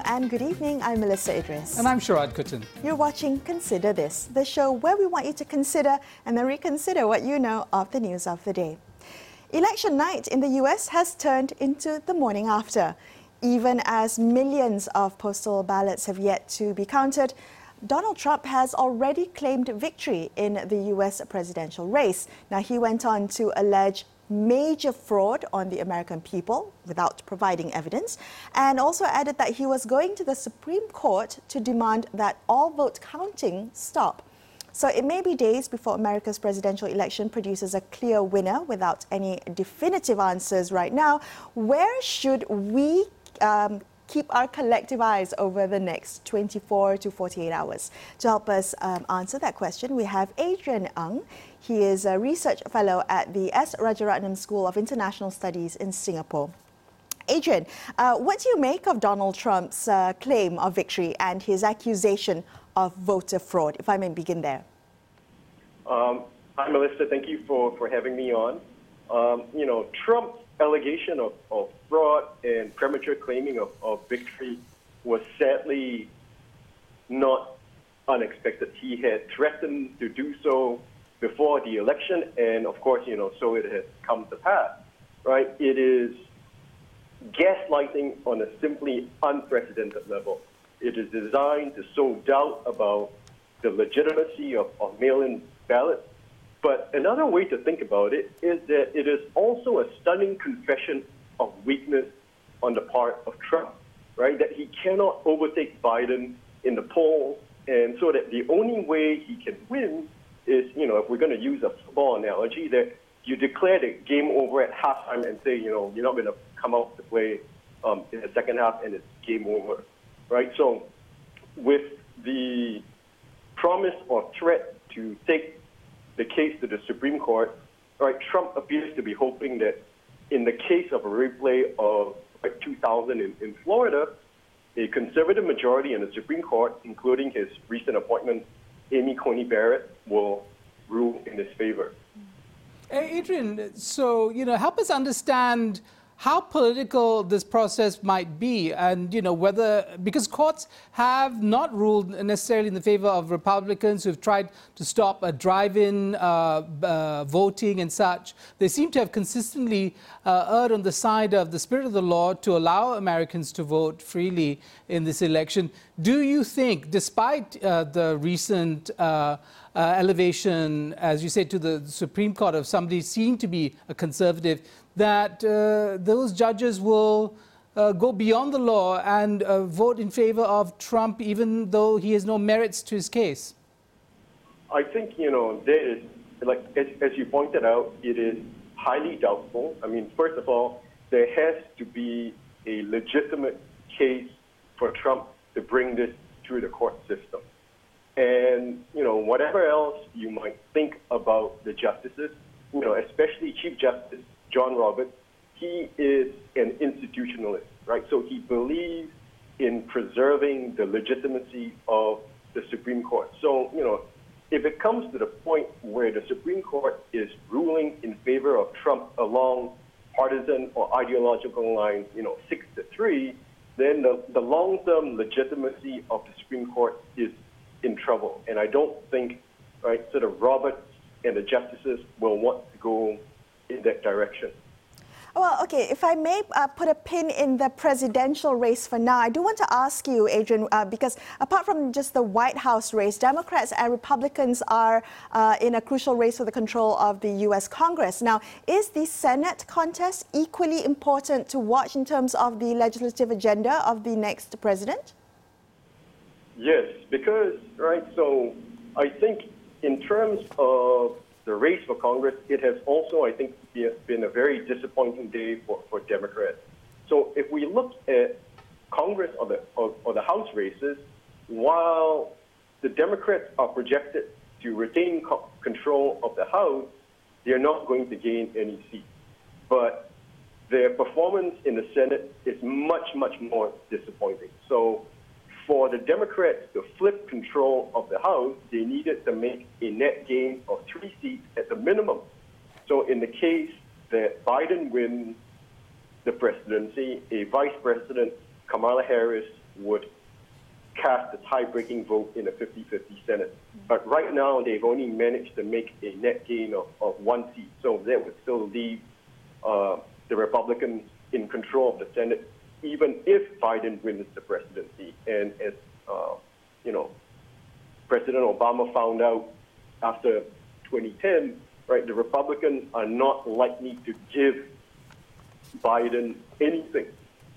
and good evening. I'm Melissa Idris. And I'm Sharad Kuttan. You're watching Consider This, the show where we want you to consider and then reconsider what you know of the news of the day. Election night in the US has turned into the morning after. Even as millions of postal ballots have yet to be counted, Donald Trump has already claimed victory in the US presidential race. Now, he went on to allege major fraud on the American people without providing evidence, and also added that he was going to the Supreme Court to demand that all vote counting stop. So it may be days before America's presidential election produces a clear winner without any definitive answers right now. Where should we keep our collective eyes over the next 24 to 48 hours? To help us answer that question, we have Adrian Ng. He is a research fellow at the S. Rajaratnam School of International Studies in Singapore. Adrian, what do you make of Donald Trump's claim of victory and his accusation of voter fraud, if I may begin there? Hi, Melissa. Thank you for having me on. Trump's allegation of fraud and premature claiming of victory was sadly not unexpected. He had threatened to do so before the election, and of course, so it has come to pass, right? It is gaslighting on a simply unprecedented level. It is designed to sow doubt about the legitimacy of mail-in ballots. But another way to think about it is that it is also a stunning confession of weakness on the part of Trump, right? That he cannot overtake Biden in the polls, and so that the only way he can win is, if we're going to use a football analogy, that you declare the game over at halftime and say, you're not going to come out to play in the second half and it's game over, right? So with the promise or threat to take the case to the Supreme Court, right, Trump appears to be hoping that in the case of a replay of 2000 in Florida, a conservative majority in the Supreme Court, including his recent appointment, Amy Coney Barrett, will rule in his favor. Adrian, so, help us understand how political this process might be, and because courts have not ruled necessarily in the favor of Republicans who've tried to stop a drive-in voting and such. They seem to have consistently erred on the side of the spirit of the law to allow Americans to vote freely in this election. Do you think, despite the recent elevation, as you said, to the Supreme Court of somebody seen to be a conservative, that those judges will go beyond the law and vote in favor of Trump, even though he has no merits to his case? I think, there is, as you pointed out, it is highly doubtful. I mean, first of all, there has to be a legitimate case for Trump to bring this through the court system. And, whatever else you might think about the justices, especially Chief Justice John Roberts, he is an institutionalist, right? So he believes in preserving the legitimacy of the Supreme Court. So, if it comes to the point where the Supreme Court is ruling in favor of Trump along partisan or ideological lines, 6-3, then the long-term legitimacy of the Supreme Court is in trouble. And I don't think, right, sort of Roberts and the justices will want to go in that direction. Well, okay, if I may put a pin in the presidential race for now, I do want to ask you, Adrian, because apart from just the White House race, Democrats and Republicans are in a crucial race for the control of the U.S. Congress. Now, is the Senate contest equally important to watch in terms of the legislative agenda of the next president? Yes, because, right, so I think in terms of the race for Congress, it has also, I think, been a very disappointing day for Democrats. So if we look at Congress or the House races, while the Democrats are projected to retain control of the House, they're not going to gain any seats. But their performance in the Senate is much, much more disappointing. So for the Democrats to flip control of the House, they needed to make a net gain of 3 seats at the minimum. So in the case that Biden wins the presidency, a Vice President, Kamala Harris, would cast a tie-breaking vote in a 50-50 Senate. But right now, they've only managed to make a net gain of 1 seat. So that would still leave the Republicans in control of the Senate, even if Biden wins the presidency. And as President Obama found out after 2010, right, the Republicans are not likely to give Biden anything.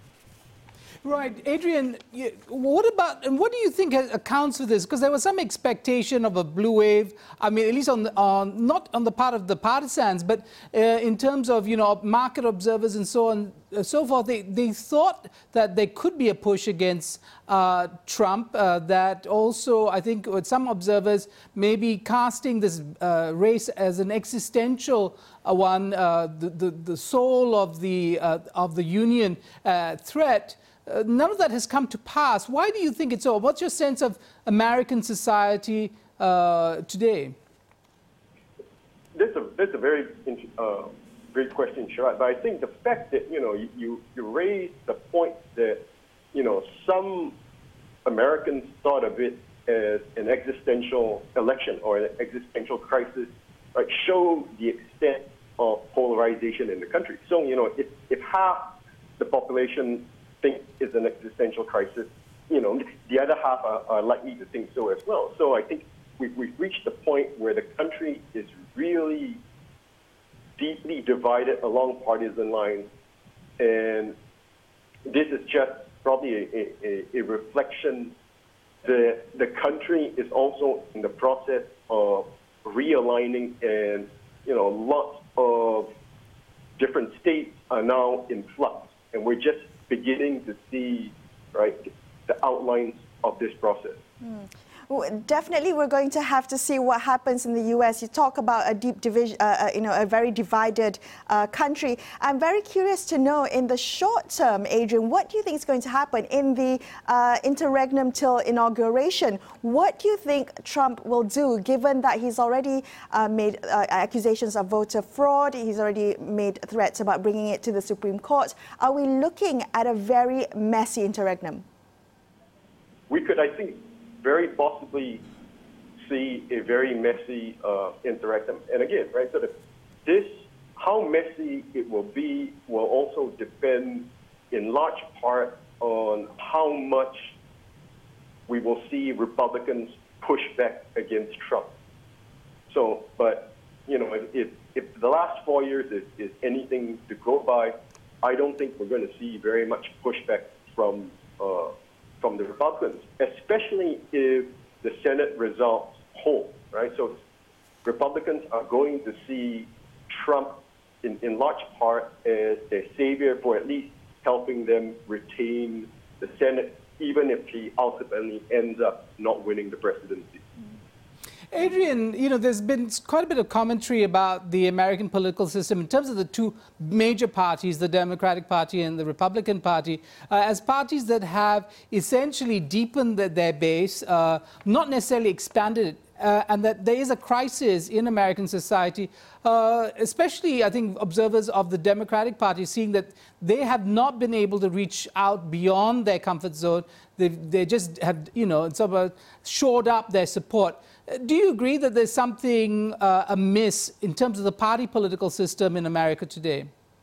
Right, Adrian, what do you think accounts for this? Because there was some expectation of a blue wave. I mean, at least not on the part of the partisans, but in terms of market observers and so on, so forth. They thought that there could be a push against Trump. That also, I think, with some observers maybe casting this race as an existential one, the soul of the union threat. None of that has come to pass. Why do you think it's so? What's your sense of American society today? That's a very great question, Sharad. But I think the fact that you raised the point that some Americans thought of it as an existential election or an existential crisis, right, show the extent of polarization in the country. So if half the population think is an existential crisis, the other half are likely to think so as well. So I think we've reached the point where the country is really deeply divided along partisan lines, and this is just probably a reflection that the country is also in the process of realigning, and lots of different states are now in flux, and we're just beginning to see, right, the outlines of this process. Well, definitely, we're going to have to see what happens in the U.S. You talk about a deep division, a very divided country. I'm very curious to know, in the short term, Adrian, what do you think is going to happen in the interregnum till inauguration? What do you think Trump will do, given that he's already made accusations of voter fraud, he's already made threats about bringing it to the Supreme Court? Are we looking at a very messy interregnum? We could, I think, very possibly see a very messy interregnum. And again, right, so how messy it will be will also depend in large part on how much we will see Republicans push back against Trump. So, but, if the last 4 years is anything to go by, I don't think we're going to see very much pushback from the Republicans, especially if the Senate results hold, right? So Republicans are going to see Trump in large part as their savior for at least helping them retain the Senate, even if he ultimately ends up not winning the presidency. Adrian, there's been quite a bit of commentary about the American political system in terms of the two major parties, the Democratic Party and the Republican Party, as parties that have essentially deepened their base, not necessarily expanded it. And that there is a crisis in American society, especially, I think, observers of the Democratic Party seeing that they have not been able to reach out beyond their comfort zone. They just have, sort of shored up their support. Do you agree that there's something amiss in terms of the party political system in America today?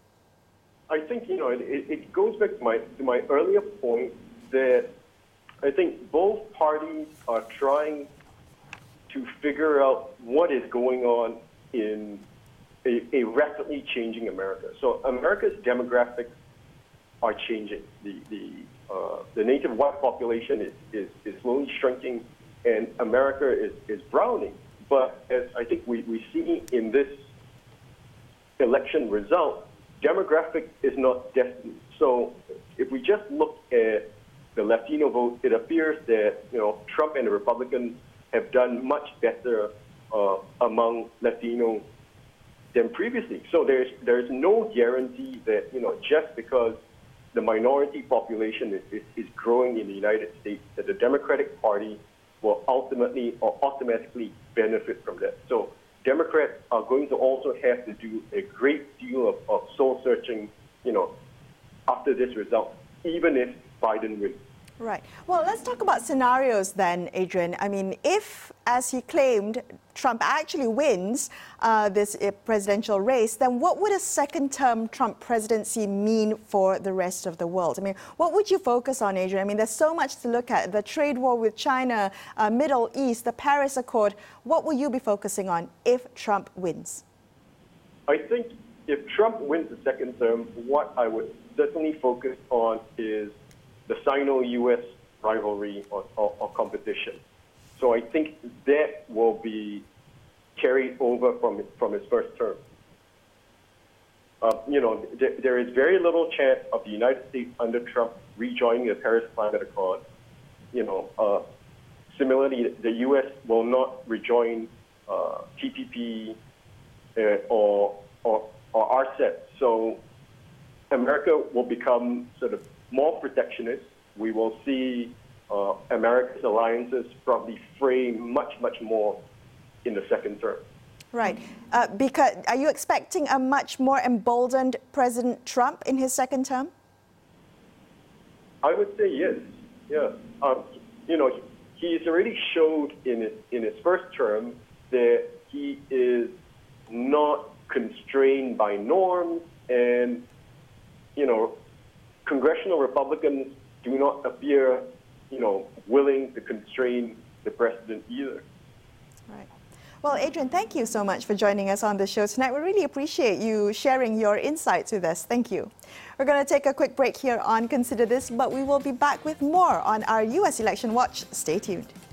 I think, it goes back to my earlier point that I think both parties are trying to figure out what is going on in a rapidly changing America. So America's demographics are changing. The native white population is slowly shrinking, and America is browning. But as I think we see in this election result, demographic is not destiny. So if we just look at the Latino vote, it appears that Trump and the Republicans have done much better among Latinos than previously. So there's no guarantee that just because the minority population is growing in the United States, that the Democratic Party will ultimately or automatically benefit from that. So Democrats are going to also have to do a great deal of soul searching, after this result, even if Biden wins. Right. Well, let's talk about scenarios then, Adrian. I mean, if, as he claimed, Trump actually wins this presidential race, then what would a second-term Trump presidency mean for the rest of the world? I mean, what would you focus on, Adrian? I mean, there's so much to look at. The trade war with China, Middle East, the Paris Accord. What will you be focusing on if Trump wins? I think if Trump wins the second term, what I would certainly focus on is the Sino-U.S. rivalry or competition. So I think that will be carried over from his first term. There is very little chance of the United States under Trump rejoining the Paris Climate Accord. Similarly, the U.S. will not rejoin TPP or RCEP. So America will become sort of more protectionist. We will see America's alliances probably fray much more in the second term. Right. Because are you expecting a much more emboldened President Trump in his second term? I would say yes. Yeah. He's already showed in his first term that he is not constrained by norms, and congressional Republicans do not appear, willing to constrain the president either. Right. Well, Adrian, thank you so much for joining us on the show tonight. We really appreciate you sharing your insights with us. Thank you. We're going to take a quick break here on Consider This, but we will be back with more on our U.S. Election Watch. Stay tuned.